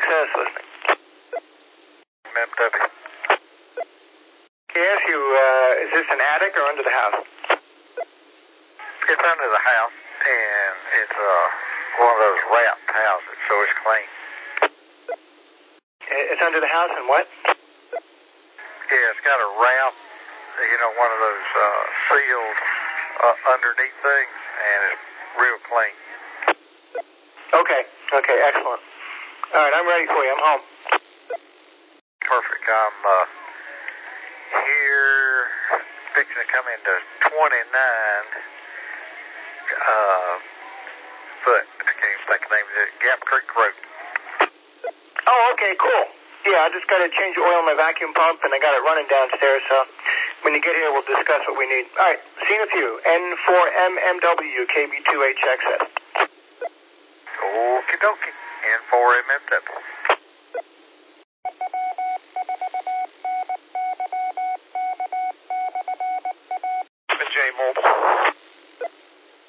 HXS listening. MW. Can I ask you, is this an attic or under the house? It's under the house, and it's one of those wrapped houses, so it's clean. It's under the house and what? Yeah, it's got a wrap, one of those sealed underneath things, and it's real clean. Okay, excellent. All right, I'm ready for you. I'm home. Perfect. I'm here, fixing to come into 29, but I can't even think of the name of it, Gap Creek Road. Oh, okay, cool. Yeah, I just got to change the oil in my vacuum pump, and I got it running downstairs, so when you get here, we'll discuss what we need. All right, see you in a few. N4MMW, KB2HXS. Okie dokie. N4MMW. J Mobile.